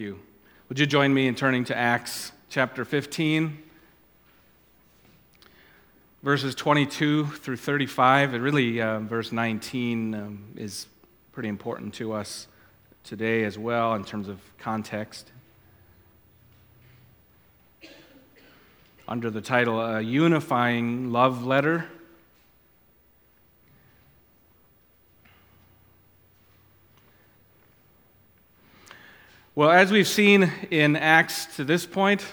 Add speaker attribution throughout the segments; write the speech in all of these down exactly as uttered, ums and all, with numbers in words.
Speaker 1: you. Would you join me in turning to Acts chapter fifteen, verses twenty-two through thirty-five? It really, uh, verse nineteen um, is pretty important to us today as well in terms of context. Under the title, A Unifying Love Letter. Well, as we've seen in Acts to this point,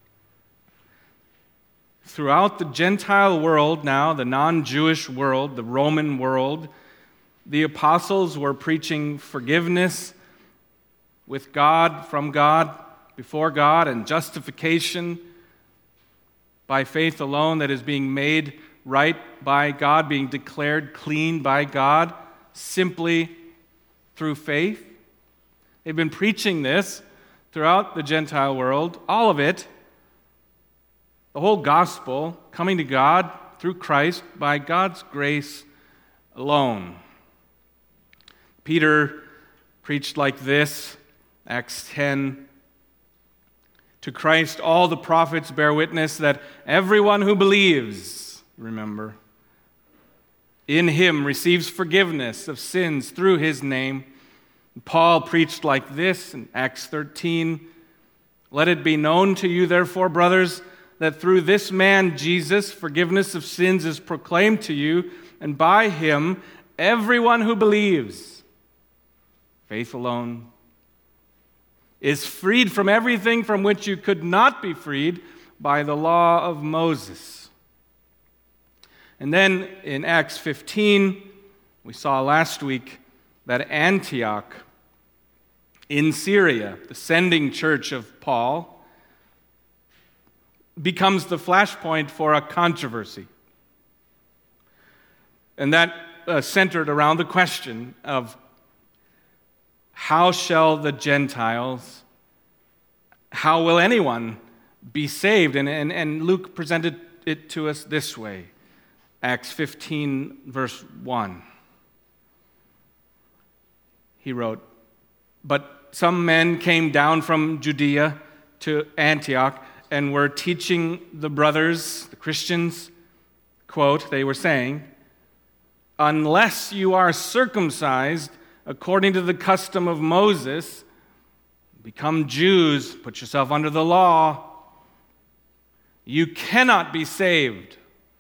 Speaker 1: throughout the Gentile world now, the non-Jewish world, the Roman world, the apostles were preaching forgiveness with God, from God, before God, and justification by faith alone that is being made right by God, being declared clean by God, simply through faith. They've been preaching this throughout the Gentile world, all of it, the whole gospel, coming to God through Christ by God's grace alone. Peter preached like this, Acts ten, to Christ all the prophets bear witness that everyone who believes, remember, in him receives forgiveness of sins through his name. Paul preached like this in Acts thirteen, let it be known to you, therefore, brothers, that through this man, Jesus, forgiveness of sins is proclaimed to you, and by him, everyone who believes, faith alone, is freed from everything from which you could not be freed by the law of Moses. And then in Acts fifteen, we saw last week that Antioch in Syria, the sending church of Paul, becomes the flashpoint for a controversy. And that uh, centered around the question of how shall the Gentiles, how will anyone be saved? And, and, and Luke presented it to us this way, Acts fifteen, verse one. He wrote, but some men came down from Judea to Antioch and were teaching the brothers, the Christians, quote, they were saying, unless you are circumcised according to the custom of Moses, become Jews, put yourself under the law, you cannot be saved.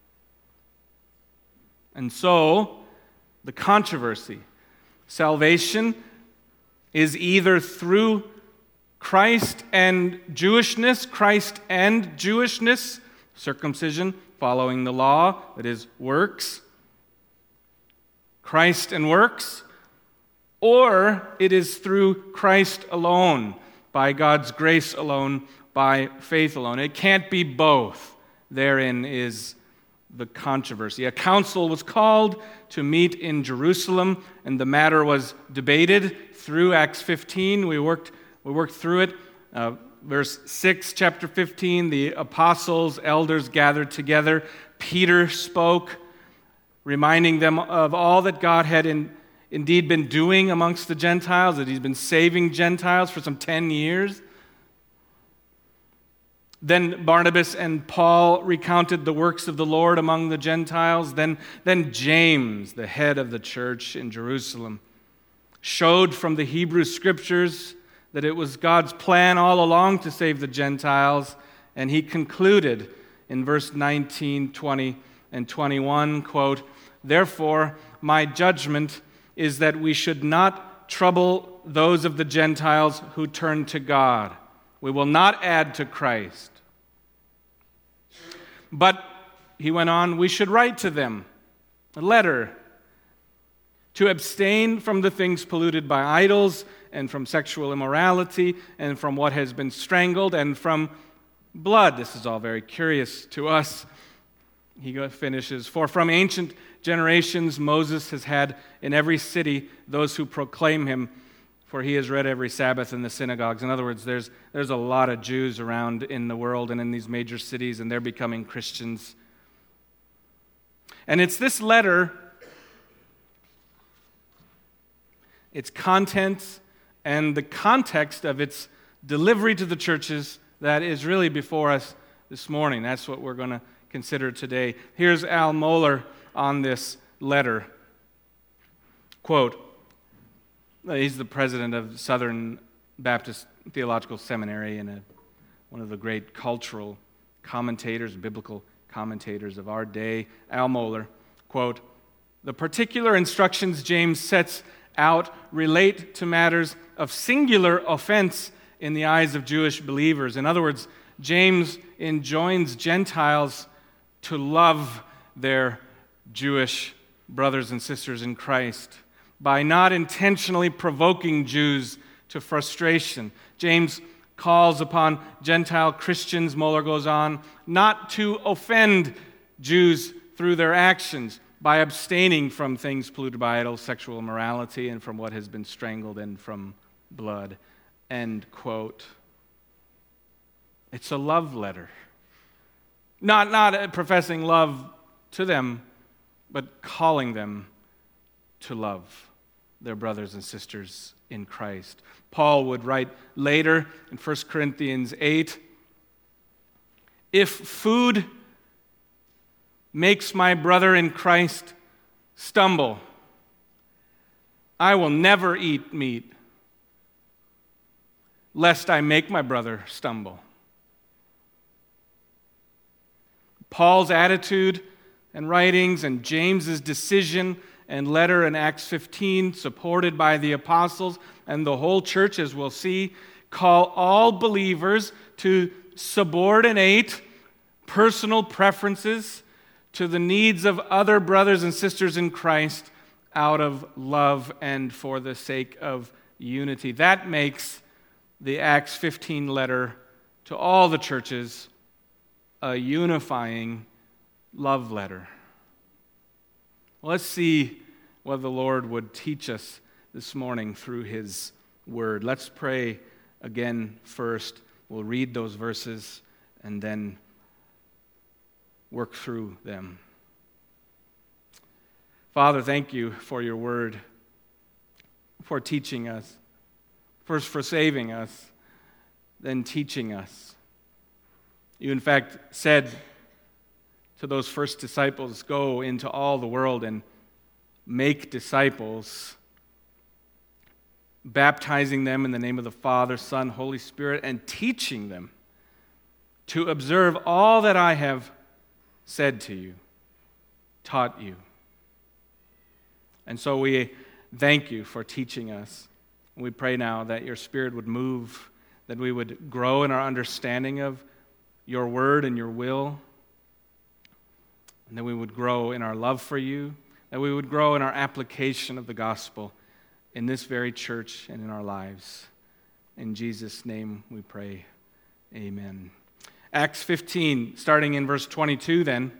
Speaker 1: And so, the controversy. Salvation is either through Christ and Jewishness, Christ and Jewishness, circumcision, following the law, that is, works, Christ and works, or it is through Christ alone, by God's grace alone, by faith alone. It can't be both. Therein is the controversy. A council was called to meet in Jerusalem, and the matter was debated through Acts fifteen. We worked we worked through it. Uh, verse six, chapter fifteen, the apostles, elders gathered together. Peter spoke, reminding them of all that God had in, indeed been doing amongst the Gentiles, that he's been saving Gentiles for some ten years. Then Barnabas and Paul recounted the works of the Lord among the Gentiles. Then, then James, the head of the church in Jerusalem, showed from the Hebrew Scriptures that it was God's plan all along to save the Gentiles. And he concluded in verse nineteen, twenty, and twenty-one, quote, therefore, my judgment is that we should not trouble those of the Gentiles who turn to God. We will not add to Christ. But, he went on, we should write to them a letter to abstain from the things polluted by idols and from sexual immorality and from what has been strangled and from blood. This is all very curious to us. He finishes, for from ancient generations Moses has had in every city those who proclaim him, for he is read every Sabbath in the synagogues. In other words, there's, there's a lot of Jews around in the world and in these major cities, and they're becoming Christians. And it's this letter, its content, and the context of its delivery to the churches that is really before us this morning. That's what we're going to consider today. Here's Al Mohler on this letter. Quote, he's the president of Southern Baptist Theological Seminary and a, one of the great cultural commentators, biblical commentators of our day. Al Mohler, quote, "The particular instructions James sets out relate to matters of singular offense in the eyes of Jewish believers." In other words, James enjoins Gentiles to love their Jewish brothers and sisters in Christ by not intentionally provoking Jews to frustration. James calls upon Gentile Christians, Mohler goes on, not to offend Jews through their actions by abstaining from things polluted by idols, sexual immorality, and from what has been strangled, and from blood. End quote. It's a love letter. Not, not professing love to them, but calling them to love their brothers and sisters in Christ. Paul would write later in First Corinthians eight, "If food makes my brother in Christ stumble, I will never eat meat, lest I make my brother stumble." Paul's attitude and writings and James's decision and letter in Acts fifteen, supported by the apostles and the whole church, as we'll see, call all believers to subordinate personal preferences to the needs of other brothers and sisters in Christ out of love and for the sake of unity. That makes the Acts fifteen letter to all the churches a unifying love letter. Let's see what the Lord would teach us this morning through His Word. Let's pray again first. We'll read those verses and then work through them. Father, thank you for your Word, for teaching us, first for saving us, then teaching us. You, in fact, said to those first disciples, "Go into all the world and make disciples, baptizing them in the name of the Father, Son, Holy Spirit, and teaching them to observe all that I have said to you, taught you." And so we thank you for teaching us. We pray now that your Spirit would move, that we would grow in our understanding of your word and your will, and that we would grow in our love for you, that we would grow in our application of the gospel in this very church and in our lives. In Jesus' name we pray. Amen. Acts fifteen, starting in verse twenty-two then.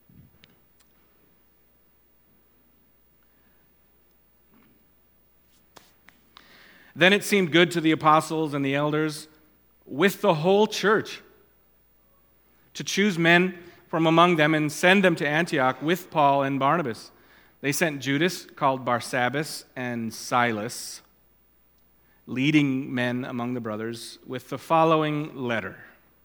Speaker 1: "Then it seemed good to the apostles and the elders with the whole church to choose men from among them and send them to Antioch with Paul and Barnabas. They sent Judas, called Barsabbas, and Silas, leading men among the brothers, with the following letter.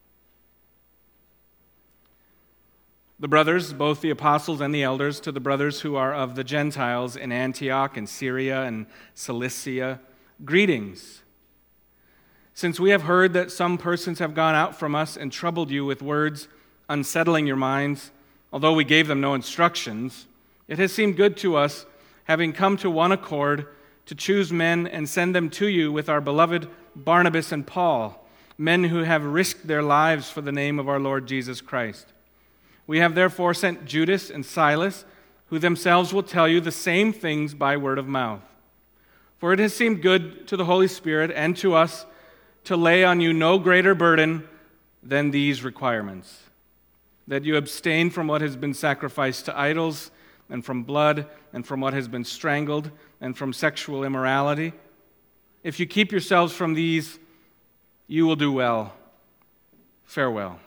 Speaker 1: The brothers, both the apostles and the elders, to the brothers who are of the Gentiles in Antioch and Syria and Cilicia, greetings. Since we have heard that some persons have gone out from us and troubled you with words, unsettling your minds, although we gave them no instructions, it has seemed good to us, having come to one accord, to choose men and send them to you with our beloved Barnabas and Paul, men who have risked their lives for the name of our Lord Jesus Christ. We have therefore sent Judas and Silas, who themselves will tell you the same things by word of mouth. For it has seemed good to the Holy Spirit and to us to lay on you no greater burden than these requirements, that you abstain from what has been sacrificed to idols, and from blood, and from what has been strangled, and from sexual immorality. If you keep yourselves from these, you will do well. Farewell."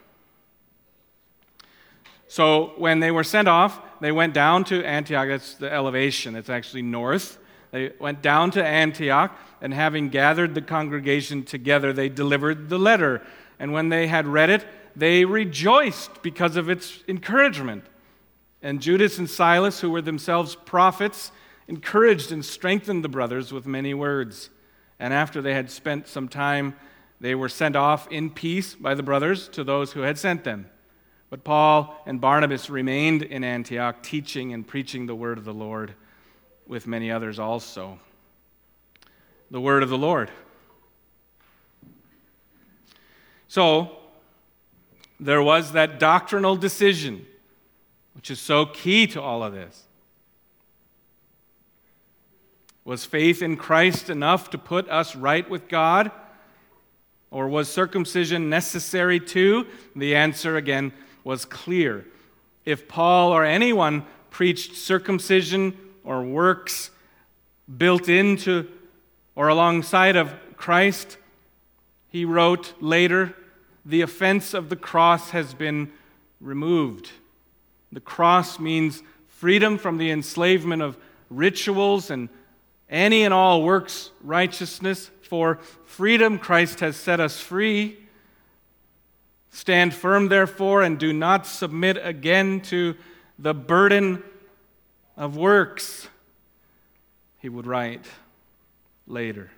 Speaker 1: So when they were sent off, they went down to Antioch. That's the elevation. It's actually north. They went down to Antioch, and having gathered the congregation together, they delivered the letter. And when they had read it, they rejoiced because of its encouragement. And Judas and Silas, who were themselves prophets, encouraged and strengthened the brothers with many words. And after they had spent some time, they were sent off in peace by the brothers to those who had sent them. But Paul and Barnabas remained in Antioch, teaching and preaching the word of the Lord with many others also. The word of the Lord. So, there was that doctrinal decision, which is so key to all of this. Was faith in Christ enough to put us right with God? Or was circumcision necessary too? The answer, again, was clear. If Paul or anyone preached circumcision or works built into or alongside of Christ, he wrote later, the offense of the cross has been removed. The cross means freedom from the enslavement of rituals and any and all works righteousness. For freedom Christ has set us free. Stand firm, therefore, and do not submit again to the burden of works, he would write later.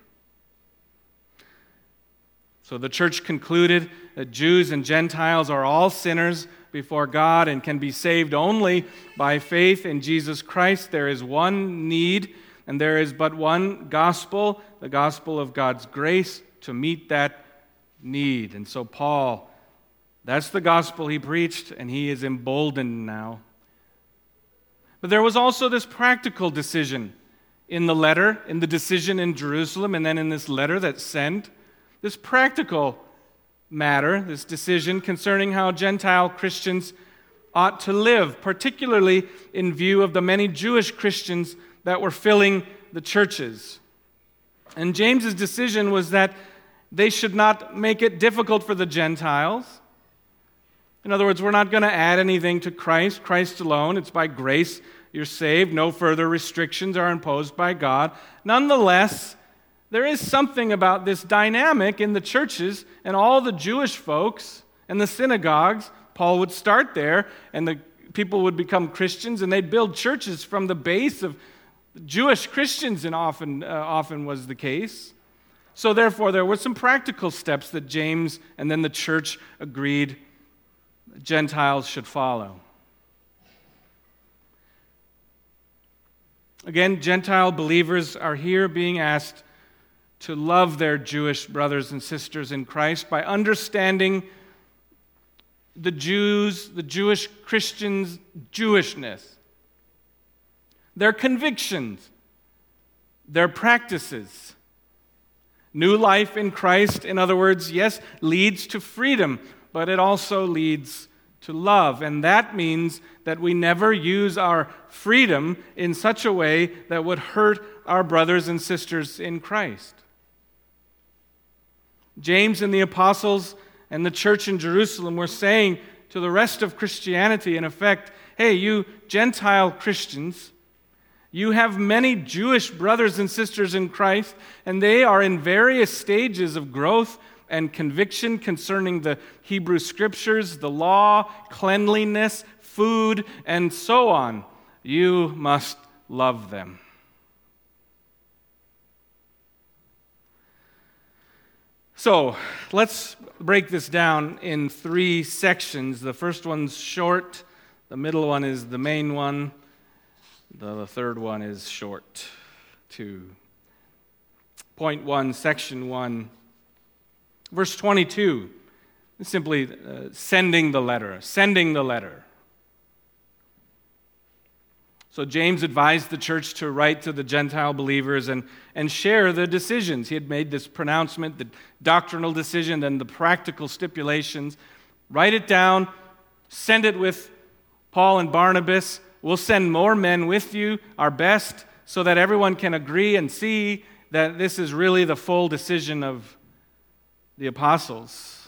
Speaker 1: So the church concluded that Jews and Gentiles are all sinners before God and can be saved only by faith in Jesus Christ. There is one need, and there is but one gospel, the gospel of God's grace, to meet that need. And so Paul, that's the gospel he preached, and he is emboldened now. But there was also this practical decision in the letter, in the decision in Jerusalem, and then in this letter that's sent. This practical matter, this decision concerning how Gentile Christians ought to live, particularly in view of the many Jewish Christians that were filling the churches. And James's decision was that they should not make it difficult for the Gentiles. In other words, we're not going to add anything to Christ, Christ alone. It's by grace you're saved. No further restrictions are imposed by God. Nonetheless, there is something about this dynamic in the churches and all the Jewish folks and the synagogues. Paul would start there, and the people would become Christians, and they'd build churches from the base of Jewish Christians, and often, uh, often was the case. So therefore, there were some practical steps that James and then the church agreed Gentiles should follow. Again, Gentile believers are here being asked to love their Jewish brothers and sisters in Christ by understanding the Jews, the Jewish Christians' Jewishness, their convictions, their practices. New life in Christ, in other words, yes, leads to freedom, but it also leads to love. And that means that we never use our freedom in such a way that would hurt our brothers and sisters in Christ. James and the apostles and the church in Jerusalem were saying to the rest of Christianity, in effect, hey, you Gentile Christians, you have many Jewish brothers and sisters in Christ, and they are in various stages of growth and conviction concerning the Hebrew Scriptures, the law, cleanliness, food, and so on. You must love them. So, let's break this down in three sections. The first one's short, the middle one is the main one, the third one is short, too. Point one, section one. Verse twenty-two, simply uh, sending the letter, sending the letter. So James advised the church to write to the Gentile believers and, and share the decisions. He had made this pronouncement, the doctrinal decision, and the practical stipulations. Write it down, send it with Paul and Barnabas. We'll send more men with you, our best, so that everyone can agree and see that this is really the full decision of the apostles.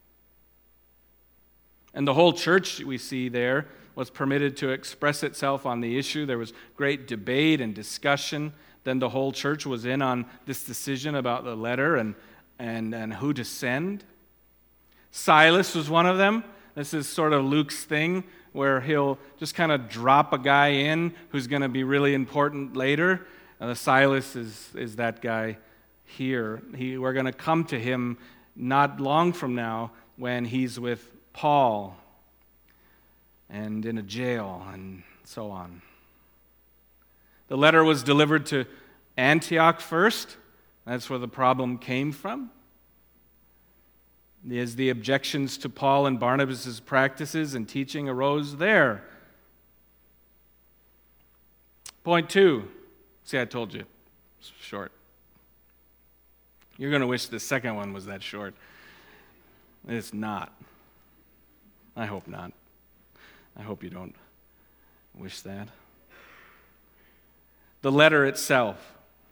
Speaker 1: And the whole church, we see there, was permitted to express itself on the issue. There was great debate and discussion, Then the whole church was in on this decision about the letter and, and, and who to send. Silas was one of them. This is sort of Luke's thing, where he'll just kind of drop a guy in who's going to be really important later. Uh, Silas is, is that guy here. He, we're going to come to him not long from now when he's with Paul and in a jail and so on. The letter was delivered to Antioch first. That's where the problem came from. As the objections to Paul and Barnabas' practices and teaching arose there. Point two. See, I told you. It's short. You're going to wish the second one was that short. It's not. I hope not. I hope you don't wish that. The letter itself,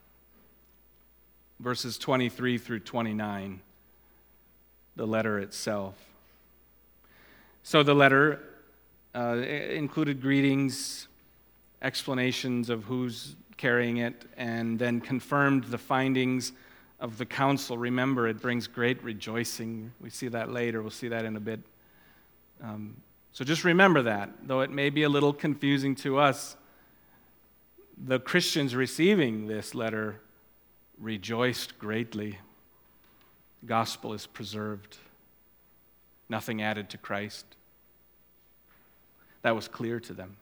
Speaker 1: verses twenty-three through twenty-nine. The letter itself. So the letter uh, included greetings, explanations of who's carrying it, and then confirmed the findings of the council. Remember, it brings great rejoicing. We see that later. We'll see that in a bit. Um, so just remember that, though it may be a little confusing to us. The Christians receiving this letter rejoiced greatly. The gospel is preserved. Nothing added to Christ. That was clear to them.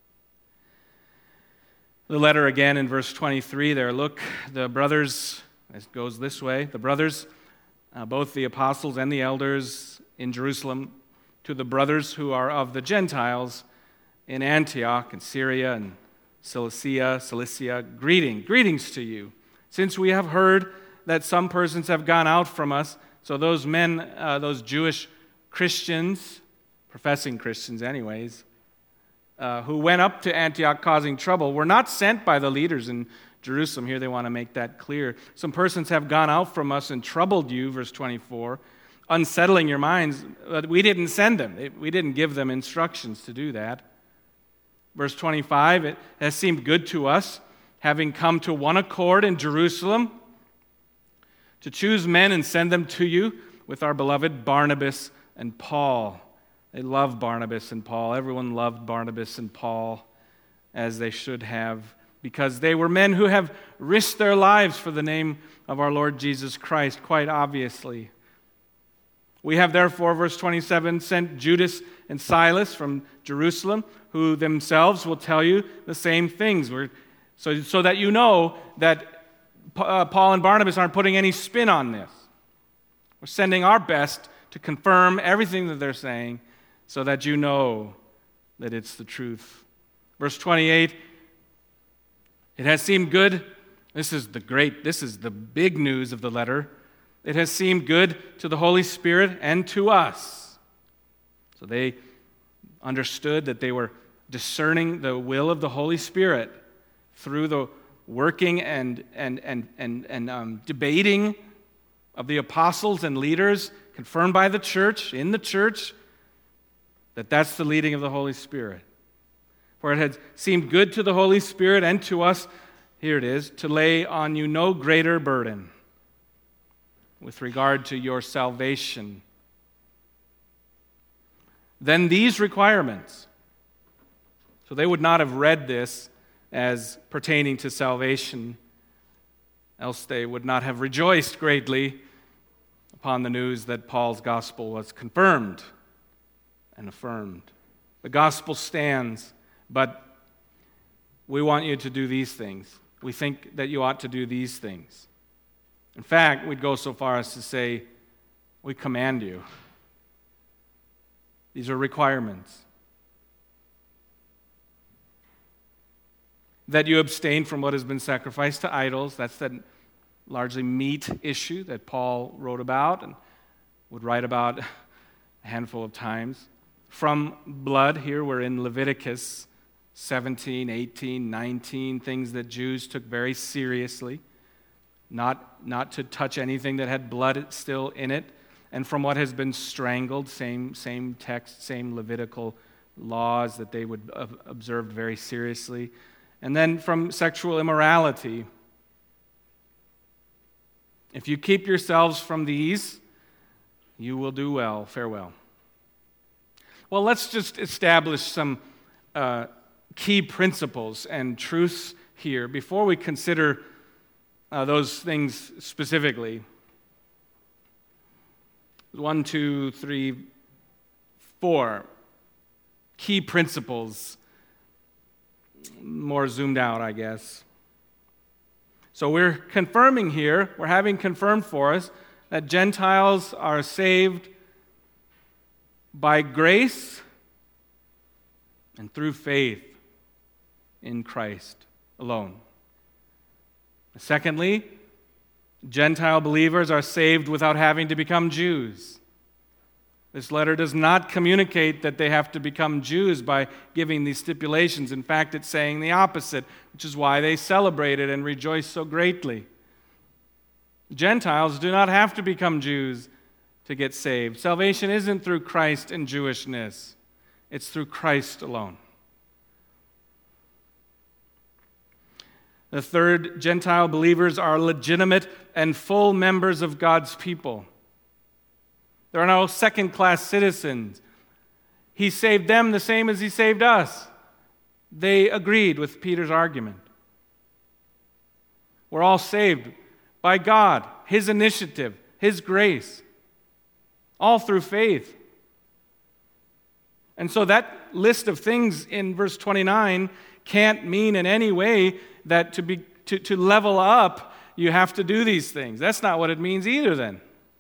Speaker 1: The letter again in verse twenty-three there, look, the brothers, it goes this way, the brothers, uh, both the apostles and the elders in Jerusalem, to the brothers who are of the Gentiles in Antioch and Syria and Cilicia, Cilicia, greeting, greetings to you. Since we have heard that some persons have gone out from us, so those men, uh, those Jewish Christians, professing Christians anyways, uh, who went up to Antioch causing trouble, were not sent by the leaders in Jerusalem. Here they want to make that clear. Some persons have gone out from us and troubled you, verse twenty-four, unsettling your minds, but we didn't send them. We didn't give them instructions to do that. Verse twenty-five, it has seemed good to us, having come to one accord in Jerusalem, to choose men and send them to you with our beloved Barnabas and Paul. They love Barnabas and Paul. Everyone loved Barnabas and Paul, as they should have, because they were men who have risked their lives for the name of our Lord Jesus Christ, quite obviously. We have therefore, verse twenty-seven, sent Judas and Silas from Jerusalem, who themselves will tell you the same things. We're, so, so that you know that Uh, Paul and Barnabas aren't putting any spin on this. We're sending our best to confirm everything that they're saying so that you know that it's the truth. Verse twenty-eight, it has seemed good. This is the great, this is the big news of the letter. It has seemed good to the Holy Spirit and to us. So they understood that they were discerning the will of the Holy Spirit through the working and and and and, and um, debating of the apostles and leaders, confirmed by the church, in the church, that that's the leading of the Holy Spirit. For it had seemed good to the Holy Spirit and to us, here it is, to lay on you no greater burden with regard to your salvation than these requirements. So they would not have read this as pertaining to salvation, else they would not have rejoiced greatly upon the news that Paul's gospel was confirmed and affirmed. The gospel stands, but we want you to do these things. We think that you ought to do these things. In fact, we'd go so far as to say, we command you. These are requirements. That you abstain from what has been sacrificed to idols. That's that largely meat issue that Paul wrote about and would write about a handful of times. From blood, here we're in Leviticus seventeen, eighteen, nineteen, things that Jews took very seriously. Not, not to touch anything that had blood still in it. And from what has been strangled, same, same text, same Levitical laws that they would have observed very seriously. And then from sexual immorality, If you keep yourselves from these, you will do well. Farewell. Well, let's just establish some uh, key principles and truths here before we consider uh, those things specifically. One, two, three, four key principles, more zoomed out, I guess. So we're confirming here, we're having confirmed for us that Gentiles are saved by grace and through faith in Christ alone. Secondly, Gentile believers are saved without having to become Jews. This letter does not communicate that they have to become Jews by giving these stipulations. In fact, it's saying the opposite, which is why they celebrated and rejoiced so greatly. Gentiles do not have to become Jews to get saved. Salvation isn't through Christ and Jewishness. It's through Christ alone. The third, Gentile believers are legitimate and full members of God's people. There are no second-class citizens. He saved them the same as he saved us. They agreed with Peter's argument. We're all saved by God, His initiative, His grace, all through faith. And so that list of things in verse twenty-nine can't mean in any way that to be to, to level up, you have to do these things. That's not what it means either then.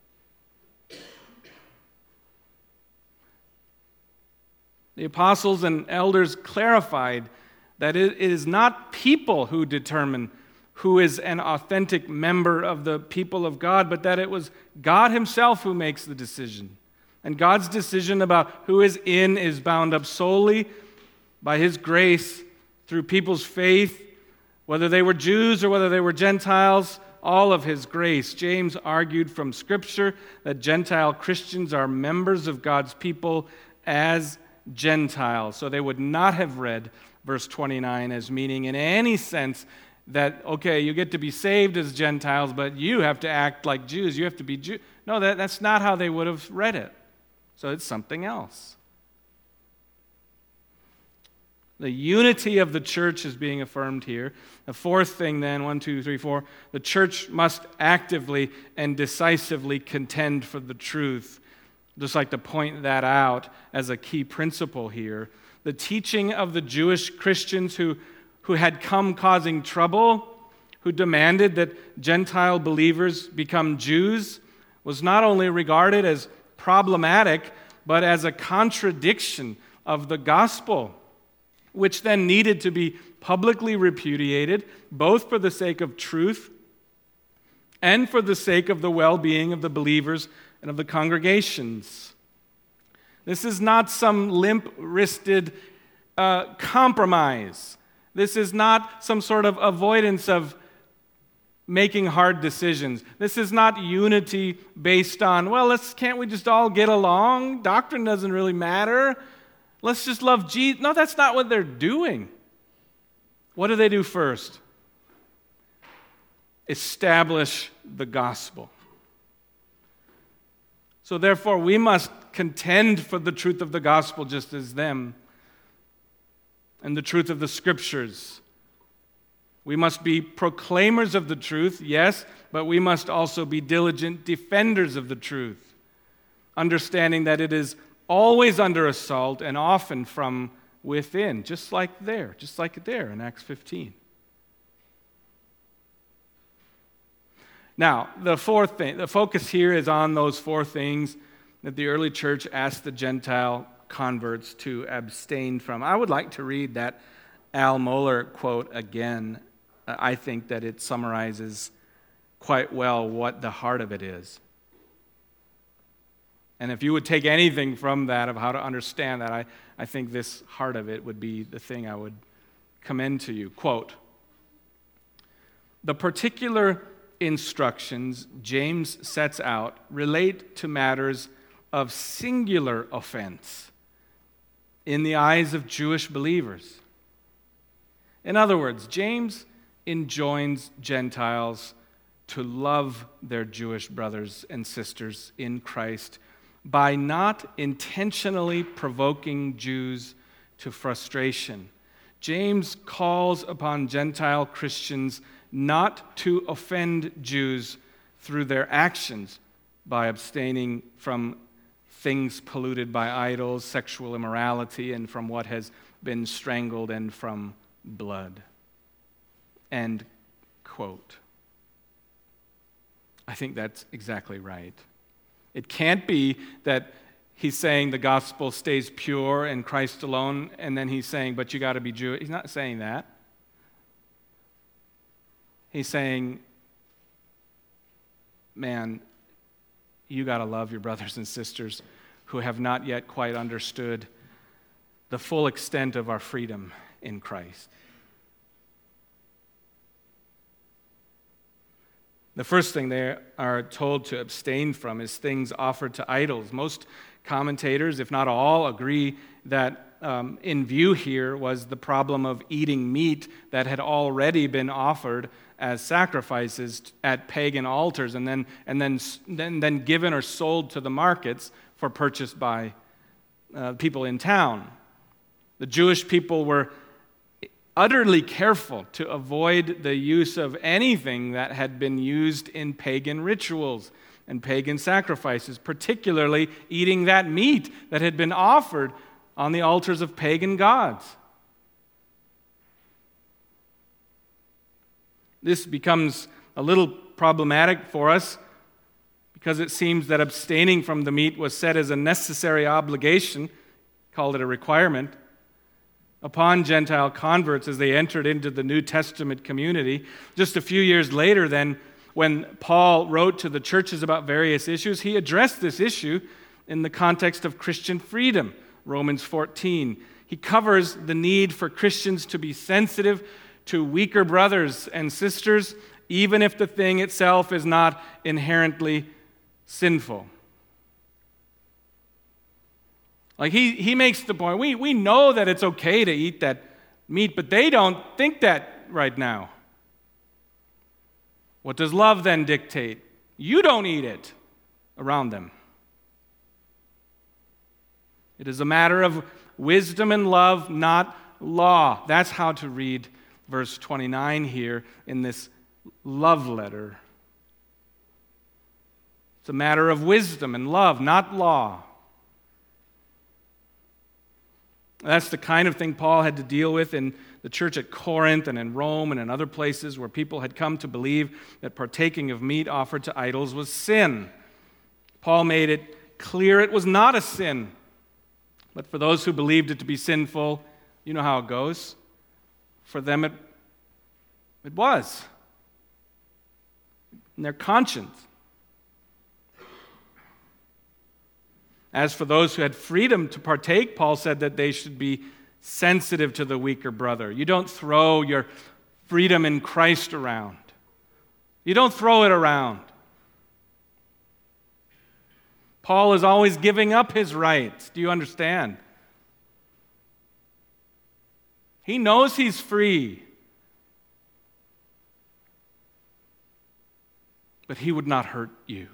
Speaker 1: The apostles and elders clarified that it is not people who determine who is an authentic member of the people of God, but that it was God Himself who makes the decision. And God's decision about who is in is bound up solely by His grace through people's faith, whether they were Jews or whether they were Gentiles, all of His grace. James argued from Scripture that Gentile Christians are members of God's people as Gentiles. So they would not have read verse twenty-nine as meaning in any sense that, okay, you get to be saved as Gentiles, but you have to act like Jews. You have to be Jew. No, that, that's not how they would have read it. So it's something else. The unity of the church is being affirmed here. The fourth thing then, one, two, three, four, the church must actively and decisively contend for the truth. Just like to point that out as a key principle here. The teaching of the Jewish Christians who, who had come causing trouble, who demanded that Gentile believers become Jews, was not only regarded as problematic, but as a contradiction of the gospel, which then needed to be publicly repudiated, both for the sake of truth and for the sake of the well-being of the believers and of the congregations. This is not some limp-wristed uh, compromise. This is not some sort of avoidance of making hard decisions. This is not unity based on, well, let's can't we just all get along? Doctrine doesn't really matter. Let's just love Jesus. No, that's not what they're doing. What do they do first? Establish the gospel. So therefore, we must contend for the truth of the gospel just as them, and the truth of the Scriptures. We must be proclaimers of the truth, yes, but we must also be diligent defenders of the truth, understanding that it is always under assault and often from within, just like there, just like there in Acts fifteen. Now, the fourth thing, the focus here is on those four things that the early church asked the Gentile converts to abstain from. I would like to read that Al Mohler quote again. I think that it summarizes quite well what the heart of it is. And if you would take anything from that of how to understand that, I, I think this heart of it would be the thing I would commend to you. Quote, "The particular instructions James sets out relate to matters of singular offense in the eyes of Jewish believers. In other words, James enjoins Gentiles to love their Jewish brothers and sisters in Christ by not intentionally provoking Jews to frustration. James calls upon Gentile Christians not to offend Jews through their actions by abstaining from things polluted by idols, sexual immorality, and from what has been strangled, and from blood. End quote. I think that's exactly right. It can't be that he's saying the gospel stays pure and Christ alone, and then he's saying, but you got to be Jewish. He's not saying that. He's saying, man, you got to love your brothers and sisters who have not yet quite understood the full extent of our freedom in Christ. The first thing they are told to abstain from is things offered to idols. Most commentators, if not all, agree that um, in view here was the problem of eating meat that had already been offered as sacrifices at pagan altars and then and then then, then given or sold to the markets for purchase by uh, people in town. The Jewish people were utterly careful to avoid the use of anything that had been used in pagan rituals and pagan sacrifices, particularly eating that meat that had been offered on the altars of pagan gods. This becomes a little problematic for us because it seems that abstaining from the meat was set as a necessary obligation, called it a requirement, upon Gentile converts as they entered into the New Testament community. Just a few years later, then, when Paul wrote to the churches about various issues, he addressed this issue in the context of Christian freedom, Romans fourteen. He covers the need for Christians to be sensitive to weaker brothers and sisters, even if the thing itself is not inherently sinful. Like he, he makes the point, we, we know that it's okay to eat that meat, but they don't think that right now. What does love then dictate? You don't eat it around them. It is a matter of wisdom and love, not law. That's how to read verse twenty-nine here in this love letter. It's a matter of wisdom and love, not law. That's the kind of thing Paul had to deal with in the church at Corinth and in Rome and in other places where people had come to believe that partaking of meat offered to idols was sin. Paul made it clear it was not a sin. But for those who believed it to be sinful, you know how it goes. For them it, it was. In their conscience. As for those who had freedom to partake, Paul said that they should be sensitive to the weaker brother. You don't throw your freedom in Christ around. You don't throw it around. Paul is always giving up his rights. Do you understand? He knows he's free. But he would not hurt you.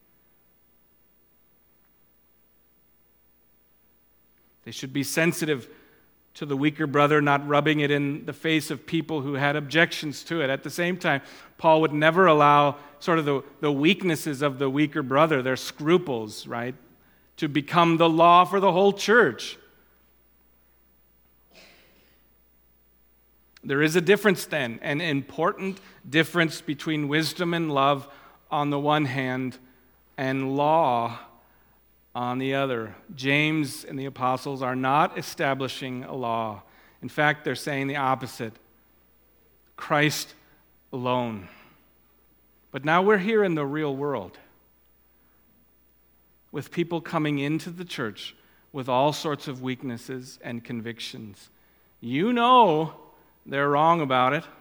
Speaker 1: They should be sensitive to the weaker brother, not rubbing it in the face of people who had objections to it. At the same time, Paul would never allow sort of the, the weaknesses of the weaker brother, their scruples, right, to become the law for the whole church. There is a difference then, an important difference between wisdom and love on the one hand and law on the other. James and the apostles are not establishing a law. In fact, they're saying the opposite. Christ alone. But now we're here in the real world with people coming into the church with all sorts of weaknesses and convictions. You know they're wrong about it.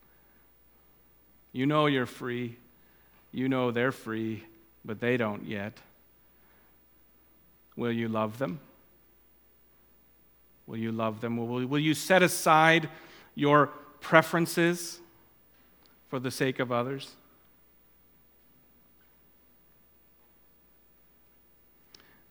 Speaker 1: You know you're free. You know they're free, but they don't yet. Will you love them? Will you love them? Will, will you set aside your preferences for the sake of others?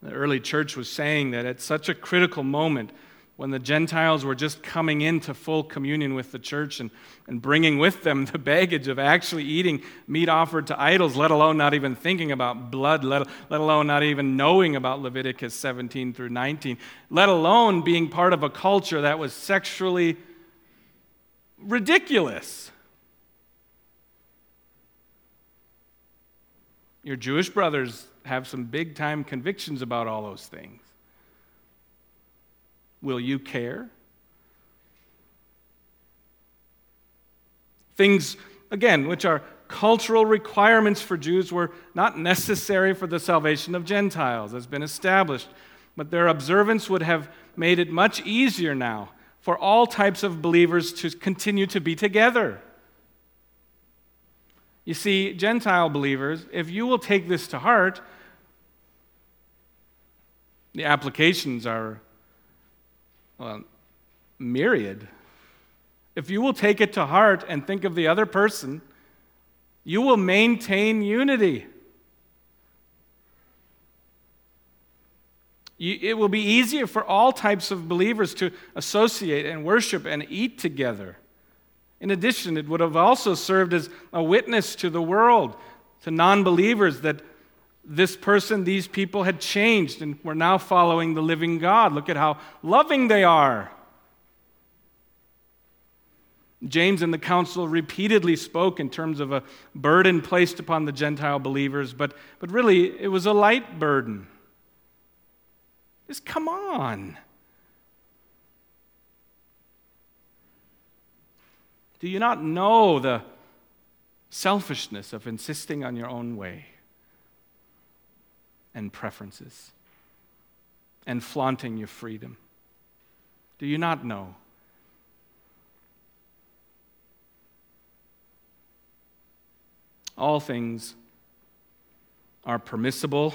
Speaker 1: The early church was saying that at such a critical moment, when the Gentiles were just coming into full communion with the church and, and bringing with them the baggage of actually eating meat offered to idols, let alone not even thinking about blood, let, let alone not even knowing about Leviticus seventeen through nineteen, let alone being part of a culture that was sexually ridiculous. Your Jewish brothers have some big-time convictions about all those things. Will you care? Things, again, which are cultural requirements for Jews were not necessary for the salvation of Gentiles, has been established. But their observance would have made it much easier now for all types of believers to continue to be together. You see, Gentile believers, if you will take this to heart, the applications are Well, myriad. If you will take it to heart and think of the other person, you will maintain unity. You, it will be easier for all types of believers to associate and worship and eat together. In addition, it would have also served as a witness to the world, to non-believers, that this person, these people had changed and were now following the living God. Look at how loving they are. James in the council repeatedly spoke in terms of a burden placed upon the Gentile believers, but, but really it was a light burden. Just come on. Do you not know the selfishness of insisting on your own way and preferences and flaunting your freedom? Do you not know? All things are permissible.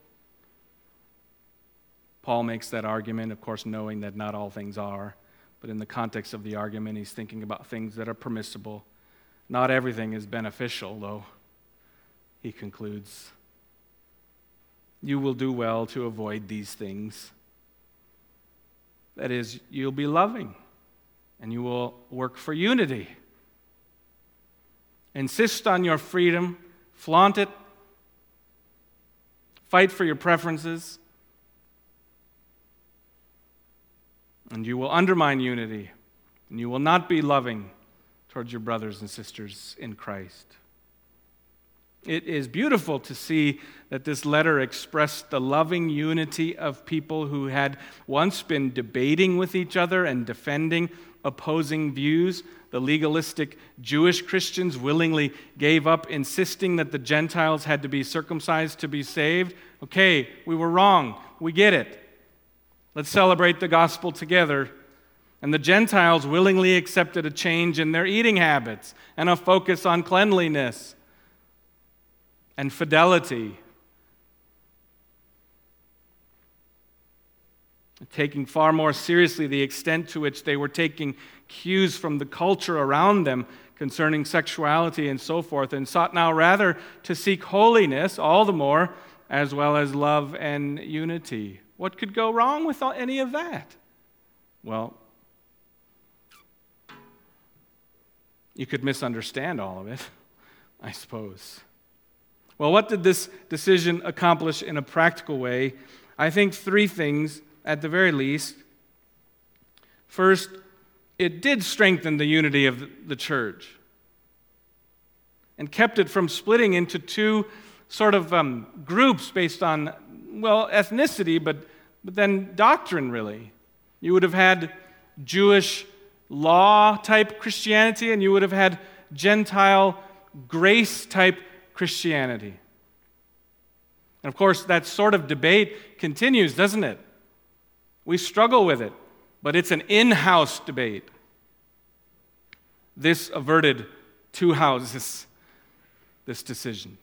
Speaker 1: Paul makes that argument, of course, knowing that not all things are. But in the context of the argument, he's thinking about things that are permissible. Not everything is beneficial, though, he concludes. You will do well to avoid these things. That is, you'll be loving, and you will work for unity. Insist on your freedom, flaunt it, fight for your preferences, and you will undermine unity, and you will not be loving towards your brothers and sisters in Christ. It is beautiful to see that this letter expressed the loving unity of people who had once been debating with each other and defending opposing views. The legalistic Jewish Christians willingly gave up, insisting that the Gentiles had to be circumcised to be saved. Okay, we were wrong. We get it. Let's celebrate the gospel together. And the Gentiles willingly accepted a change in their eating habits and a focus on cleanliness and fidelity, taking far more seriously the extent to which they were taking cues from the culture around them concerning sexuality and so forth, and sought now rather to seek holiness all the more, as well as love and unity. What could go wrong with any of that? Well, you could misunderstand all of it, I suppose. Well, what did this decision accomplish in a practical way? I think three things, at the very least. First, it did strengthen the unity of the church and kept it from splitting into two sort of um, groups based on, well, ethnicity, but, but then doctrine, really. You would have had Jewish law-type Christianity, and you would have had Gentile grace-type Christianity. And of course, that sort of debate continues, doesn't it? We struggle with it, but it's an in-house debate. This averted two houses, this decision.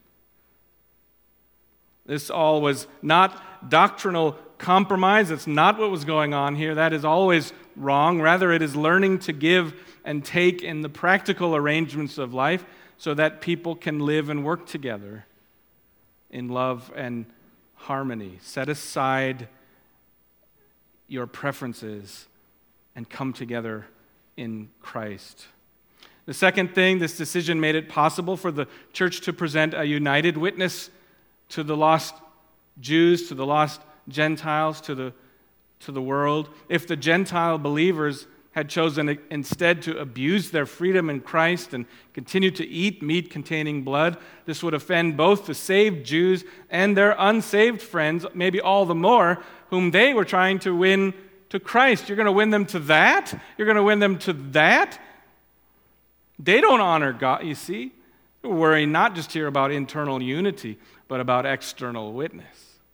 Speaker 1: This all was not doctrinal compromise. It's not what was going on here. That is always wrong. Rather, it is learning to give and take in the practical arrangements of life so that people can live and work together in love and harmony. Set aside your preferences and come together in Christ. The second thing, this decision made it possible for the church to present a united witness to the lost Jews, to the lost Gentiles, to the, to the world. If the Gentile believers had chosen instead to abuse their freedom in Christ and continue to eat meat containing blood, this would offend both the saved Jews and their unsaved friends, maybe all the more, whom they were trying to win to Christ. You're going to win them to that? You're going to win them to that? They don't honor God, you see. We're worrying not just here about internal unity, but about external witness.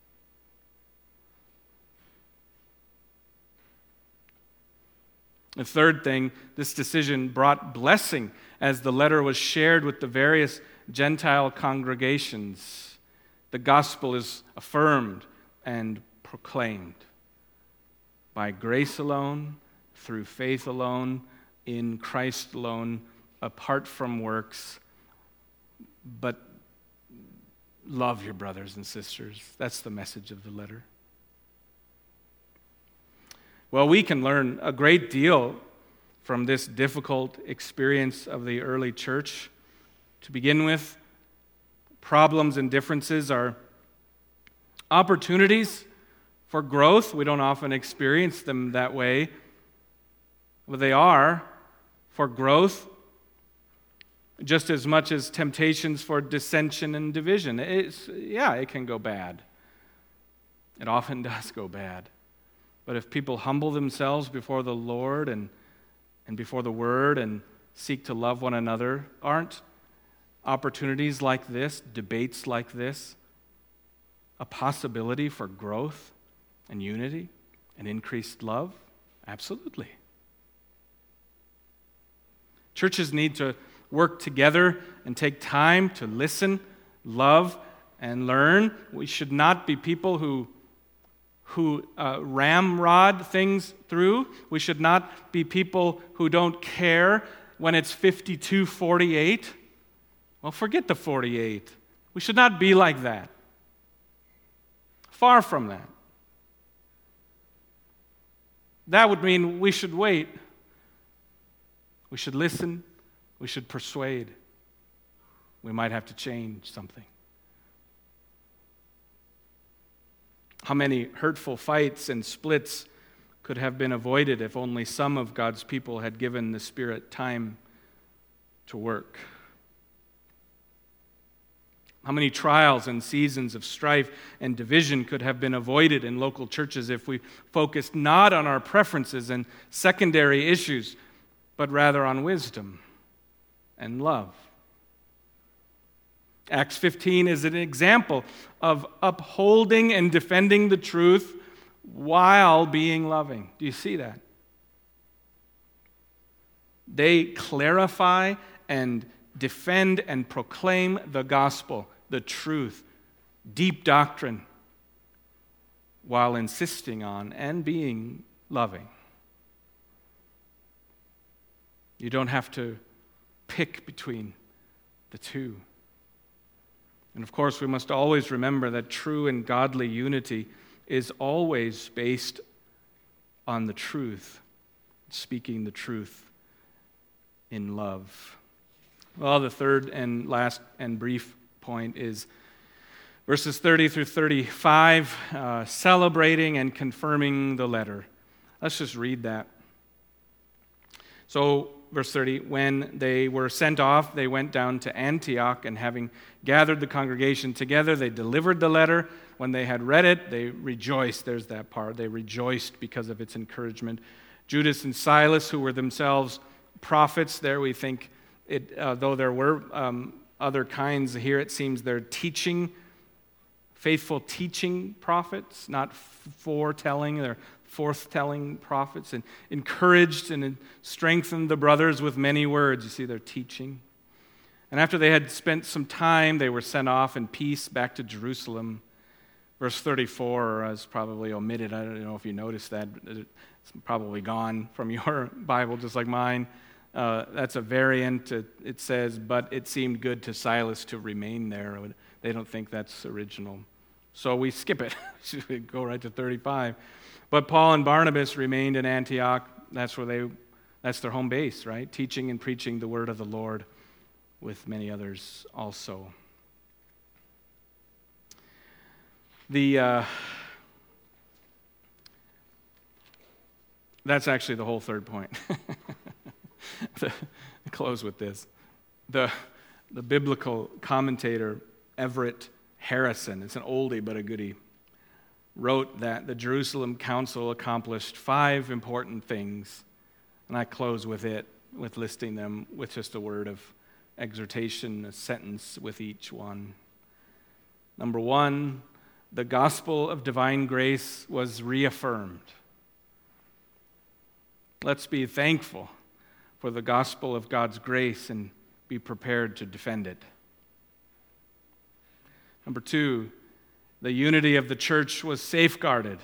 Speaker 1: The third thing, this decision brought blessing as the letter was shared with the various Gentile congregations. The gospel is affirmed and proclaimed by grace alone, through faith alone, in Christ alone, apart from works. But love your brothers and sisters. That's the message of the letter. Well, we can learn a great deal from this difficult experience of the early church. To begin with, problems and differences are opportunities for growth. We don't often experience them that way, but they are for growth just as much as temptations for dissension and division. It's, yeah, it can go bad. It often does go bad. But if people humble themselves before the Lord and, and before the Word and seek to love one another, aren't opportunities like this, debates like this, a possibility for growth and unity and increased love? Absolutely. Churches need to work together and take time to listen, love, and learn. We should not be people who who uh, ramrod things through. We should not be people who don't care when it's fifty-two forty-eight. Well, forget the forty-eight. We should not be like that. Far from that. That would mean we should wait. We should listen. We should persuade. We might have to change something. How many hurtful fights and splits could have been avoided if only some of God's people had given the Spirit time to work? How many trials and seasons of strife and division could have been avoided in local churches if we focused not on our preferences and secondary issues, but rather on wisdom and love? Acts fifteen is an example of upholding and defending the truth while being loving. Do you see that? They clarify and defend and proclaim the gospel, the truth, deep doctrine, while insisting on and being loving. You don't have to pick between the two. And of course, we must always remember that true and godly unity is always based on the truth, speaking the truth in love. Well, the third and last and brief point is verses thirty through thirty-five, uh, celebrating and confirming the letter. Let's just read that. So, verse thirty, when they were sent off, they went down to Antioch, and having gathered the congregation together, they delivered the letter. When they had read it, they rejoiced. There's that part. They rejoiced because of its encouragement. Judas and Silas, who were themselves prophets, there we think, it, uh, though there were um, other kinds, here it seems they're teaching, faithful teaching prophets, not foretelling, they're forth-telling prophets, and encouraged and strengthened the brothers with many words. You see, they're teaching. And after they had spent some time, they were sent off in peace back to Jerusalem. Verse thirty-four is probably omitted. I don't know if you noticed that. It's probably gone from your Bible, just like mine. Uh, that's a variant. It, it says, but it seemed good to Silas to remain there. They don't think that's original So we skip it. We go right to thirty-five. But Paul and Barnabas remained in Antioch. That's where they, that's their home base, right? Teaching and preaching the word of the Lord with many others also. The uh, that's actually the whole third point. the, close with this. The the biblical commentator Everett Harrison, it's an oldie but a goodie, wrote that the Jerusalem Council accomplished five important things, and I close with it, with listing them with just a word of exhortation, a sentence with each one. Number one, the gospel of divine grace was reaffirmed. Let's be thankful for the gospel of God's grace and be prepared to defend it. Number two, the unity of the church was safeguarded.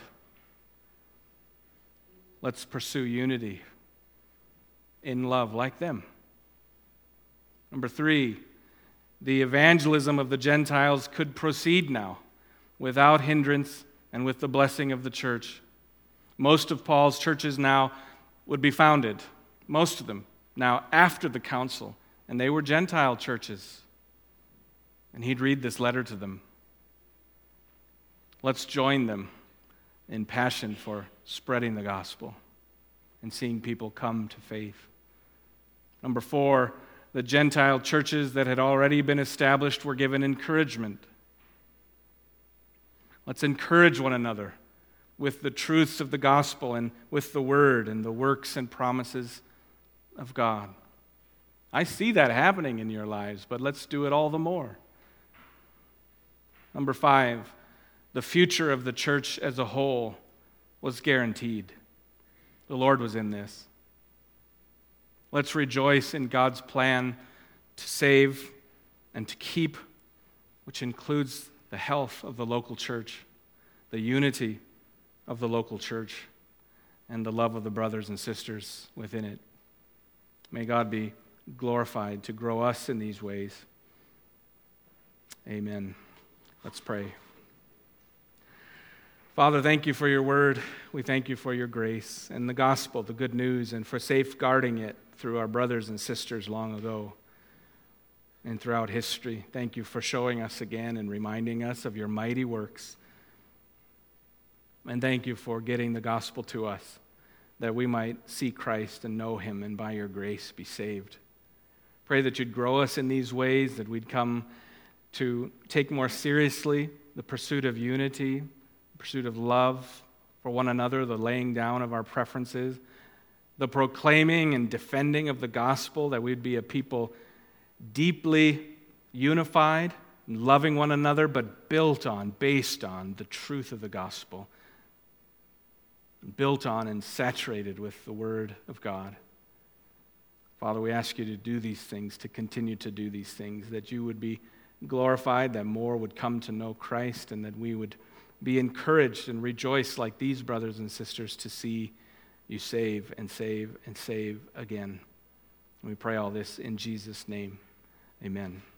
Speaker 1: Let's pursue unity in love like them. Number three, the evangelism of the Gentiles could proceed now without hindrance and with the blessing of the church. Most of Paul's churches now would be founded, most of them now after the council, and they were Gentile churches. And he'd read this letter to them. Let's join them in passion for spreading the gospel and seeing people come to faith. Number four, the Gentile churches that had already been established were given encouragement. Let's encourage one another with the truths of the gospel and with the word and the works and promises of God. I see that happening in your lives, but let's do it all the more. Number five, the future of the church as a whole was guaranteed. The Lord was in this. Let's rejoice in God's plan to save and to keep, which includes the health of the local church, the unity of the local church, and the love of the brothers and sisters within it. May God be glorified to grow us in these ways. Amen. Let's pray. Father, thank you for your word. We thank you for your grace and the gospel, the good news, and for safeguarding it through our brothers and sisters long ago and throughout history. Thank you for showing us again and reminding us of your mighty works. And thank you for getting the gospel to us, that we might see Christ and know him and by your grace be saved. Pray that you'd grow us in these ways, that we'd come to take more seriously the pursuit of unity, the pursuit of love for one another, the laying down of our preferences, the proclaiming and defending of the gospel, that we'd be a people deeply unified, loving one another, but built on, based on the truth of the gospel, built on and saturated with the word of God. Father, we ask you to do these things, to continue to do these things, that you would be glorified, that more would come to know Christ, and that we would be encouraged and rejoice like these brothers and sisters to see you save and save and save again. And we pray all this in Jesus' name. Amen.